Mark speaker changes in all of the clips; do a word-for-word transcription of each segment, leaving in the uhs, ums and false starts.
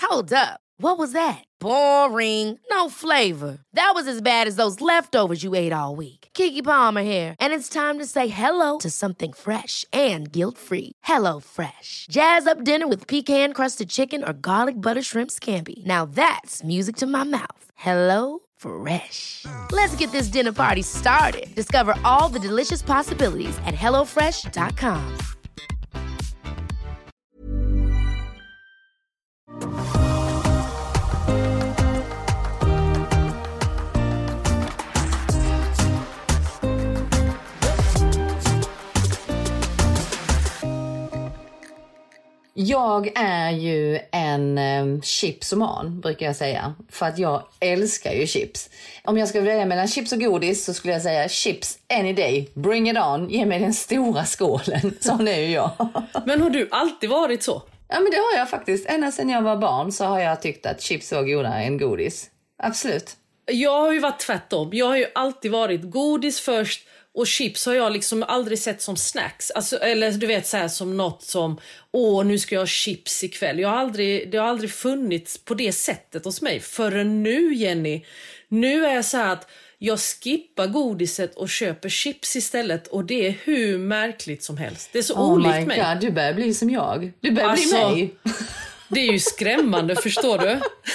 Speaker 1: Hold up. What was that? Boring. No flavor. That was as bad as those leftovers you ate all week. Keke Palmer here, and it's time to say hello to something fresh and guilt-free. Hello Fresh. Jazz up dinner with pecan-crusted chicken or garlic butter shrimp scampi. Now that's music to my mouth. Hello Fresh. Let's get this dinner party started. Discover all the delicious possibilities at hello fresh dot com.
Speaker 2: Jag är ju en eh, chipsoman, brukar jag säga. För att jag älskar ju chips. Om jag ska välja mellan chips och godis så skulle jag säga chips any day. Bring it on. Ge mig den stora skålen. Sån är ju jag.
Speaker 3: Men har du alltid varit så?
Speaker 2: Ja, men det har jag faktiskt. Ända sedan jag var barn så har jag tyckt att chips var godare än godis. Absolut.
Speaker 3: Jag har ju varit tvärtom. Jag har ju alltid varit godis först. Och chips har jag liksom aldrig sett som snacks. Alltså, eller du vet så här som något som, åh nu ska jag ha chips ikväll. Jag har aldrig, det har aldrig funnits på det sättet hos mig. Förrän nu, Jenny. Nu är jag så här att jag skippar godiset och köper chips istället. Och det är hur märkligt som helst. Det är så
Speaker 2: oh
Speaker 3: olikt
Speaker 2: my
Speaker 3: mig.
Speaker 2: God, du börjar bli som jag. Du börjar
Speaker 3: alltså,
Speaker 2: bli mig.
Speaker 3: Det är ju skrämmande, förstår du?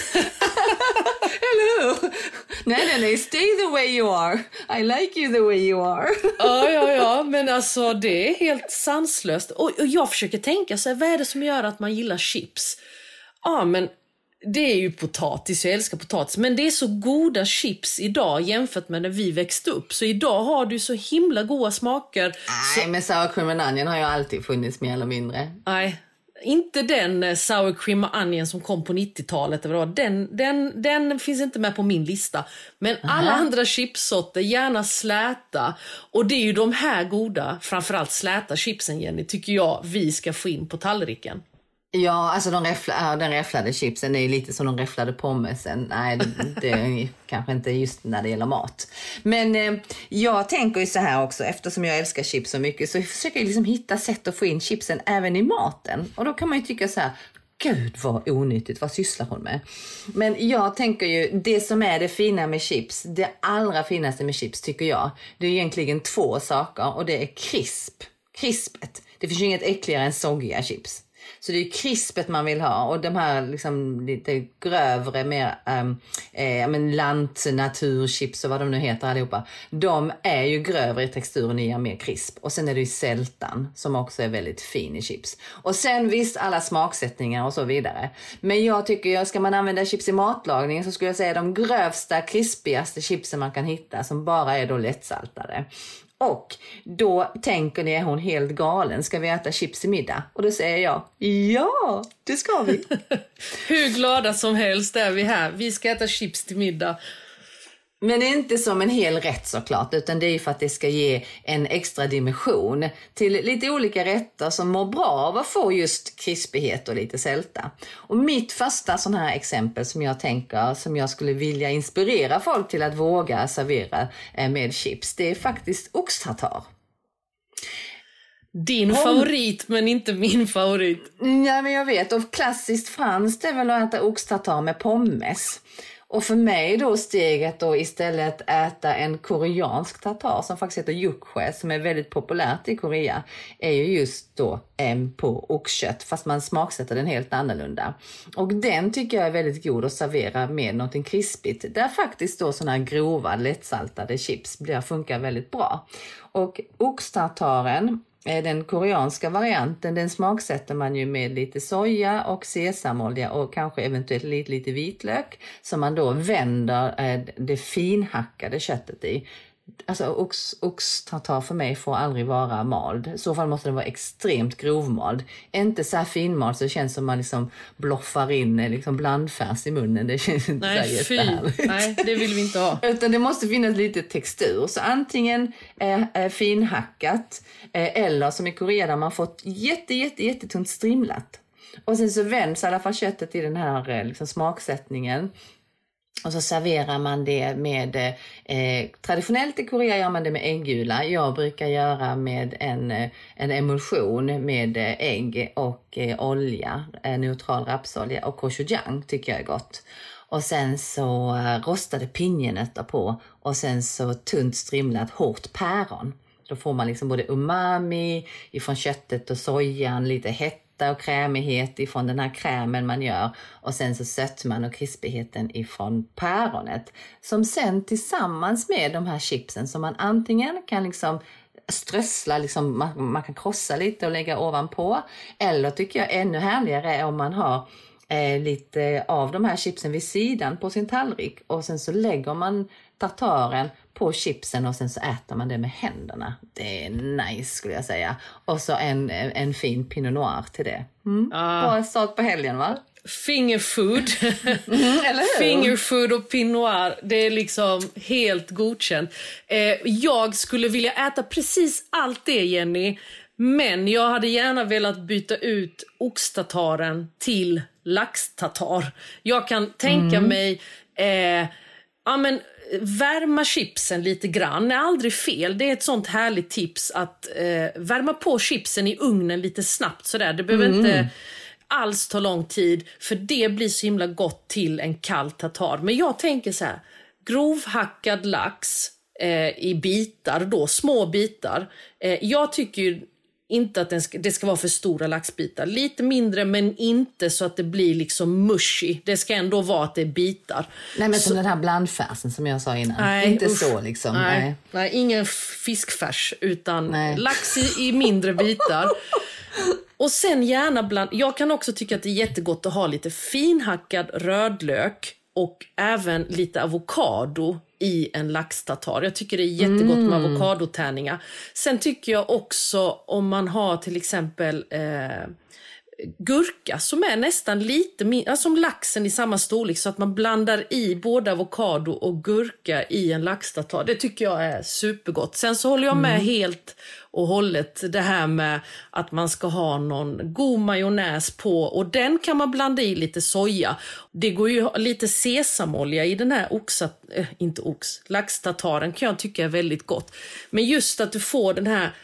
Speaker 2: Eller hur? Nej, nej, nej. Stay the way you are. I like you the way you are.
Speaker 3: Ja, ja, ja. Men alltså det är helt sanslöst. Och, och jag försöker tänka så här, vad är det som gör att man gillar chips? Ja, men det är ju potatis. Jag älskar potatis. Men det är så goda chips idag jämfört med när vi växte upp. Så idag har du så himla goda smaker.
Speaker 2: Nej,
Speaker 3: så...
Speaker 2: men sour cream and onion har ju alltid funnits mer eller mindre.
Speaker 3: Nej, inte den sour cream and onion som kom på nittiotalet. Den, den, den finns inte med på min lista. Men alla uh-huh. andra chipsorter, gärna släta. Och det är ju de här goda, framförallt släta chipsen, Jenny, tycker jag vi ska få in på tallriken.
Speaker 2: Ja, alltså de räffla, den räfflade chipsen är ju lite som de räfflade pommesen. Nej, det, det är kanske inte just när det gäller mat. Men eh, jag tänker ju så här också, eftersom jag älskar chips så mycket så försöker jag liksom hitta sätt att få in chipsen även i maten. Och då kan man ju tycka så här, gud vad onyttigt, vad sysslar hon med? Men jag tänker ju, det som är det fina med chips, det allra finaste med chips tycker jag, det är egentligen två saker och det är krisp. Krispet. Det finns ju inget äckligare än soggiga chips. Så det är ju krispet man vill ha. Och de här liksom lite grövre, mer um, eh, men lant, naturchips och vad de nu heter allihopa. De är ju grövre i texturen och ger mer krisp. Och sen är det ju sältan som också är väldigt fin i chips. Och sen visst alla smaksättningar och så vidare. Men jag tycker, jag, ska man använda chips i matlagning så skulle jag säga de grövsta, krispigaste chipsen man kan hitta som bara är då lättsaltade. Och då tänker ni, är hon helt galen? Ska vi äta chips i middag? Och då säger jag, ja, det ska vi.
Speaker 3: Hur glada som helst är vi här. Vi ska äta chips till middag.
Speaker 2: Men det är inte som en hel rätt såklart, utan det är för att det ska ge en extra dimension till lite olika rätter som mår bra av att få just krispighet och lite sälta. Och mitt första sån här exempel som jag tänker, som jag skulle vilja inspirera folk till att våga servera med chips, det är faktiskt oxtartar.
Speaker 3: Din Pom- favorit men inte min favorit.
Speaker 2: Ja, men jag vet, och klassiskt franskt är väl att äta oxtartar med pommes. Och för mig då steget då istället äta en koreansk tartar som faktiskt heter yukche, som är väldigt populärt i Korea, är ju just då en på oxkött, fast man smaksätter den helt annorlunda. Och den tycker jag är väldigt god att servera med någonting krispigt, där faktiskt då såna här grova lättsaltade chips blir, funkar väldigt bra. Och oxtartaren, den koreanska varianten, den smaksätter man ju med lite soja och sesamolja och kanske eventuellt lite, lite vitlök som man då vänder det finhackade köttet i. Alltså ox, oxtartar för mig får aldrig vara mald. I så fall måste den vara extremt grovmald. Inte så här finmald så det känns som man liksom bloffar in liksom blandfärs i munnen. Det känns inte
Speaker 3: Nej,
Speaker 2: så
Speaker 3: fy.
Speaker 2: jättehärligt.
Speaker 3: Nej, det vill vi inte ha.
Speaker 2: Utan det måste finnas lite textur. Så antingen eh, eh, finhackat eh, eller som i Korea där man fått jätte, jätte, jättetunt strimlat. Och sen så vänds i alla fall köttet i den här eh, liksom smaksättningen. Och så serverar man det med, eh, traditionellt i Korea gör man det med äggula. Jag brukar göra med en, en emulsion med ägg och eh, olja, eh, neutral rapsolja och gochujang tycker jag är gott. Och sen så eh, rostade pinjenötter på och sen så tunt strimlat hårt päron. Då får man liksom både umami ifrån köttet och sojan, lite hett och krämighet ifrån den här krämen man gör och sen så sötman och krispigheten ifrån päronet som sen tillsammans med de här chipsen som man antingen kan liksom strössla, liksom, man, man kan krossa lite och lägga ovanpå, eller tycker jag ännu härligare är om man har eh, lite av de här chipsen vid sidan på sin tallrik och sen så lägger man tartaren på chipsen och sen så äter man det med händerna. Det är nice skulle jag säga. Och så en, en fin pinot noir till det. Mm. Ah. Bra start på helgen, va?
Speaker 3: Fingerfood.
Speaker 2: Mm, eller hur?
Speaker 3: Fingerfood och pinot noir, det är liksom helt godkänt. Eh, jag skulle vilja äta precis allt det, Jenny. Men jag hade gärna velat byta ut oxtataren till laxtatar. Jag kan tänka mm. mig... Eh, ja, men värma chipsen lite grann är aldrig fel. Det är ett sånt härligt tips att eh, värma på chipsen i ugnen lite snabbt sådär. Det behöver mm. inte alls ta lång tid, för det blir så himla gott till en kall tartar. Men jag tänker så här, grovhackad lax eh, i bitar då, små bitar. Eh, jag tycker ju inte att den ska, det ska vara för stora laxbitar. Lite mindre, men inte så att det blir liksom mushy. Det ska ändå vara att det är bitar.
Speaker 2: Nej, men
Speaker 3: så,
Speaker 2: som den här blandfärsen som jag sa innan.
Speaker 3: Nej,
Speaker 2: inte
Speaker 3: usch,
Speaker 2: så liksom.
Speaker 3: Nej,
Speaker 2: nej.
Speaker 3: nej, ingen fiskfärs utan
Speaker 2: nej.
Speaker 3: lax i, i mindre bitar. Och sen gärna bland... Jag kan också tycka att det är jättegott att ha lite finhackad rödlök och även lite avokado i en laxtartar. Jag tycker det är jättegott med mm. avokadotärningar. Sen tycker jag också om man har till exempel eh, gurka som är nästan lite min- alltså som laxen i samma storlek, så att man blandar i både avokado och gurka i en laxtartar. Det tycker jag är supergott. Sen så håller jag med mm. helt och hållet det här med att man ska ha någon god majonnäs på, och den kan man blanda i lite soja. Det går ju lite sesamolja i den här oxat, äh, inte ox, laxtartaren kan jag tycka är väldigt gott. Men just att du får den här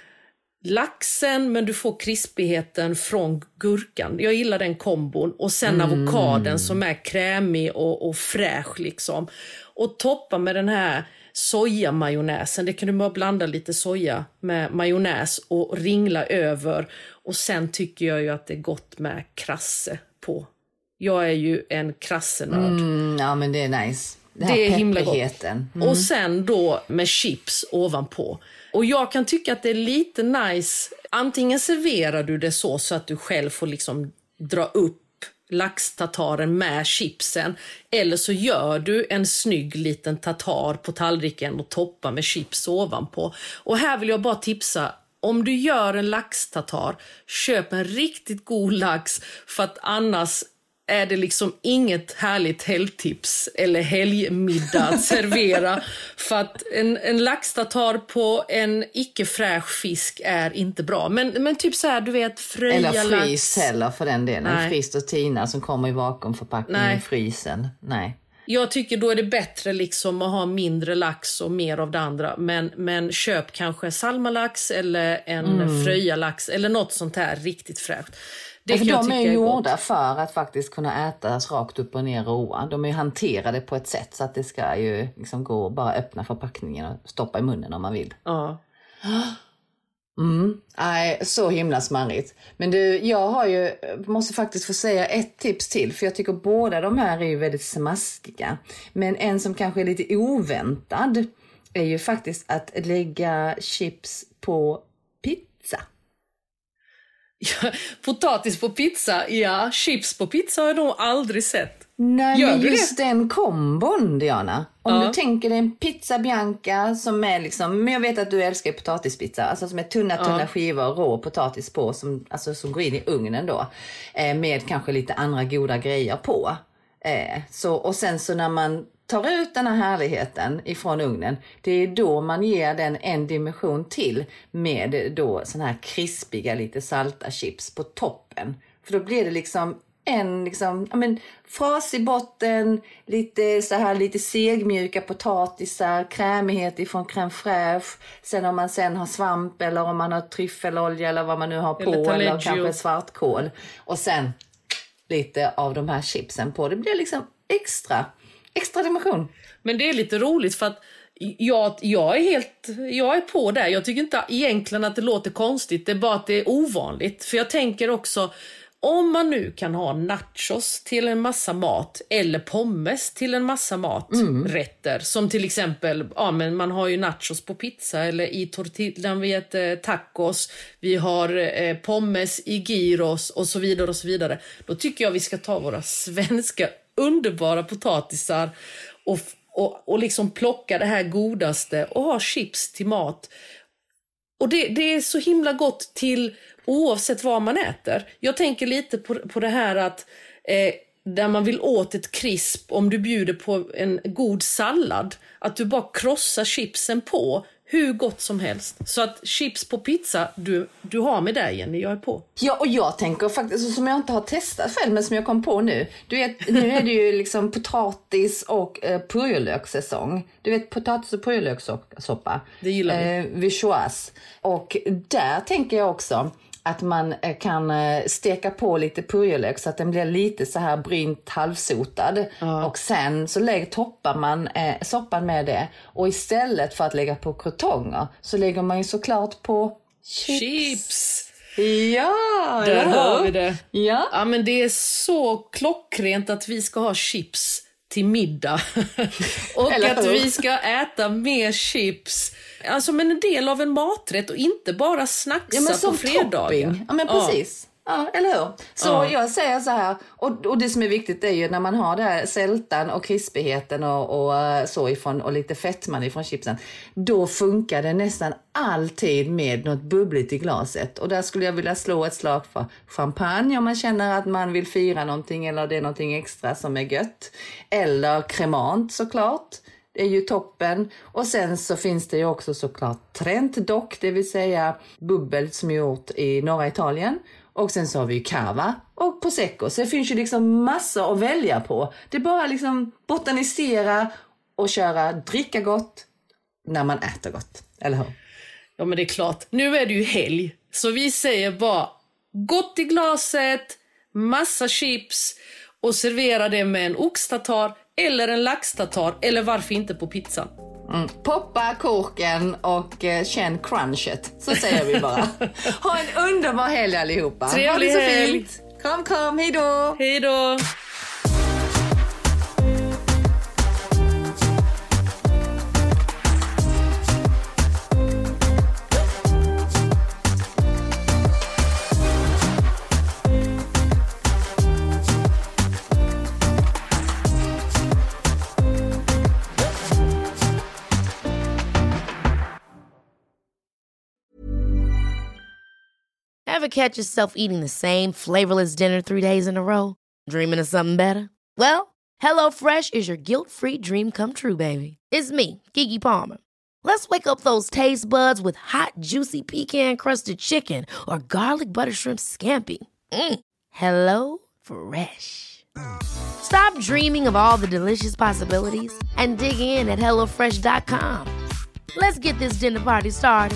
Speaker 3: laxen, men du får krispigheten från gurkan. Jag gillar den kombon. Och sen mm. avokaden som är krämig och, och fräsch liksom. Och toppa med den här sojamajonnäsen. Det kan du bara blanda lite soja med majonnäs och ringla över. Och sen tycker jag ju att det är gott med krasse på. Jag är ju en krassenörd.
Speaker 2: Mm, ja, men det är nice. Det,
Speaker 3: det är himla gott.
Speaker 2: Mm.
Speaker 3: Och sen då med chips ovanpå. Och jag kan tycka att det är lite nice. Antingen serverar du det så, så att du själv får liksom dra upp laxtartaren med chipsen. Eller så gör du en snygg liten tartar på tallriken och toppar med chips ovanpå. Och här vill jag bara tipsa. Om du gör en laxtartar, köp en riktigt god lax, för att annars är det liksom inget härligt helgtips eller helgmiddag att servera. För att en, en laxtartar på en icke-fräsch fisk är inte bra. Men, men typ så här, du vet, fröja
Speaker 2: eller
Speaker 3: lax.
Speaker 2: frys heller för den delen.
Speaker 3: Nej.
Speaker 2: Frist och tina som kommer i vakuumförpackning i frysen. Nej.
Speaker 3: Jag tycker då är det bättre liksom att ha mindre lax och mer av det andra. Men, men köp kanske salmalax eller en mm. fröja lax eller något sånt här riktigt fräscht. Det
Speaker 2: för de är ju gjorda
Speaker 3: gott.
Speaker 2: för att faktiskt kunna ätas rakt upp och ner råa. De är ju hanterade på ett sätt så att det ska ju liksom gå och bara öppna förpackningen och stoppa i munnen om man vill.
Speaker 3: Ja.
Speaker 2: Mm. Nej, så himla smarrigt. Men du, jag har ju, måste faktiskt få säga ett tips till. För jag tycker båda de här är ju väldigt smaskiga. Men en som kanske är lite oväntad är ju faktiskt att lägga chips på pizza.
Speaker 3: Ja, potatis på pizza, ja. Chips på pizza har jag nog aldrig sett.
Speaker 2: Nej,
Speaker 3: Gör
Speaker 2: men
Speaker 3: du
Speaker 2: just
Speaker 3: det?
Speaker 2: den kombon, Diana. Om
Speaker 3: Ja.
Speaker 2: du tänker dig en pizza bianca som är liksom, men jag vet att du älskar potatispizza, alltså som är tunna, tunna
Speaker 3: Ja.
Speaker 2: skivor och rå potatis på som, alltså, som går in i ugnen då. Eh, med kanske lite andra goda grejer på. Eh, så, och sen så när man tar ut den här härligheten ifrån ugnen, det är då man ger den en dimension till med då såna här krispiga, lite salta chips på toppen. För då blir det liksom en liksom, ja men fras i botten, lite så här lite segmjuka potatisar, krämighet ifrån crème fraîche. Sen om man sen har svamp eller om man har tryffelolja eller vad man nu har på eller, eller kanske svartkål. Och sen lite av de här chipsen på. Det blir liksom extra, extra dimension.
Speaker 3: Men det är lite roligt för att jag, jag är helt jag är på där. Jag tycker inte egentligen att det låter konstigt. Det är bara att det är ovanligt. För jag tänker också, om man nu kan ha nachos till en massa mat eller pommes till en massa maträtter. Mm. Som till exempel, ja men man har ju nachos på pizza eller i tortillan, vi äter tacos. Vi har eh, pommes i gyros och så vidare och så vidare. Då tycker jag vi ska ta våra svenska underbara potatisar och Och, och liksom plocka det här godaste och ha chips till mat. Och det, det är så himla gott till oavsett vad man äter. Jag tänker lite på, på det här att eh, där man vill åt ett krisp, om du bjuder på en god sallad, att du bara krossar chipsen på hur gott som helst. Så att chips på pizza, du, du har med dig, Jenny, jag är på.
Speaker 2: Ja, och jag tänker faktiskt, som jag inte har testat själv, men som jag kom på nu. Du vet, nu är det ju liksom potatis och eh, purjolökssäsong. Du vet, potatis och purjolökssoppa.
Speaker 3: Det gillar vi.
Speaker 2: Eh, vichoise. Och där tänker jag också att man kan steka på lite purjolök så att den blir lite så här brynt halvsotad. Ja. Och sen så lägger, toppar man eh, soppan med det. Och istället för att lägga på krutonger så lägger man ju såklart på chips. Chips! Ja!
Speaker 3: Där har vi det.
Speaker 2: Ja.
Speaker 3: Ja, men det är så klockrent att vi ska ha chips till middag. Och att vi ska äta mer chips. Alltså men en del av en maträtt och inte bara snacksa ja, på fredagar. Topping.
Speaker 2: Ja men precis. Ja, eller hur? Så ja. Jag säger så här, och, och det som är viktigt är ju när man har det här sältan och krispigheten och, och så ifrån, och lite fettman ifrån chipsen, då funkar det nästan alltid med något bubbligt i glaset. Och där skulle jag vilja slå ett slag för champagne om man känner att man vill fira någonting eller det är någonting extra som är gött. Eller cremant såklart. Det är ju toppen. Och sen så finns det ju också såklart Trent Dock, det vill säga bubbel som är gjort i norra Italien. Och sen så har vi ju cava och prosecco. Så det finns ju liksom massor att välja på. Det är bara liksom botanisera och köra dricka gott när man äter gott. Eller hur?
Speaker 3: Ja men det är klart. Nu är det ju helg. Så vi säger bara gott i glaset, massa chips och servera det med en oxtatar eller en laxtatar eller varför inte på pizzan.
Speaker 2: Mm. Poppa korken och eh, känn crunchet. Så säger vi bara. Ha en underbar helg allihopa.
Speaker 3: Trevlig
Speaker 2: ha det så
Speaker 3: helg.
Speaker 2: Fint. Kram, kram. Hej då.
Speaker 3: Hej då.
Speaker 1: Ever catch yourself eating the same flavorless dinner three days in a row? Dreaming of something better? Well, HelloFresh is your guilt-free dream come true, baby. It's me, Keke Palmer. Let's wake up those taste buds with hot, juicy pecan-crusted chicken or garlic butter shrimp scampi. Mm. Hello Fresh. Stop dreaming of all the delicious possibilities and dig in at hello fresh dot com. Let's get this dinner party started.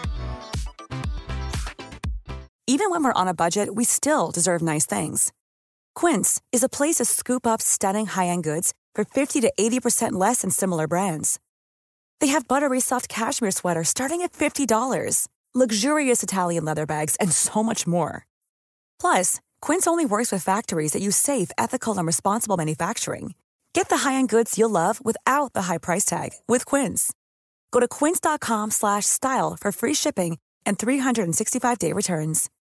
Speaker 4: Even when we're on a budget, we still deserve nice things. Quince is a place to scoop up stunning high-end goods for fifty to eighty percent less than similar brands. They have buttery soft cashmere sweaters starting at fifty dollars, luxurious Italian leather bags, and so much more. Plus, Quince only works with factories that use safe, ethical, and responsible manufacturing. Get the high-end goods you'll love without the high price tag with Quince. Go to quince dot com slash style for free shipping and three sixty-five day returns.